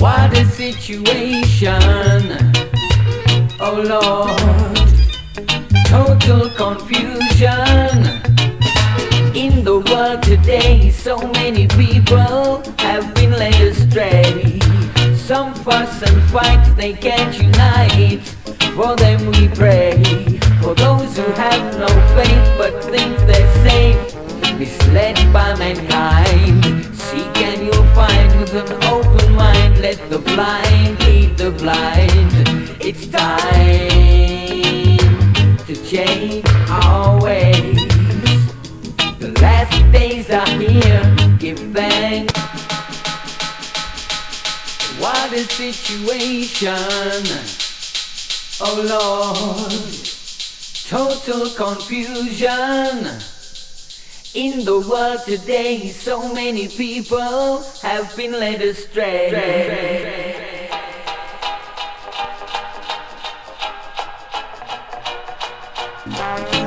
What a situation, oh Lord, total confusion in the world today. So many people have been led astray. Some fuss and fight, they can't unite. For them we pray. For those who have no faith but think they're safe, misled by mankind, seek and you'll find. With an open mind, let the blind lead the blind. It's time to change our ways. The last days are here, give thanks. What a situation, oh Lord, total confusion in the world today. So many people have been led astray.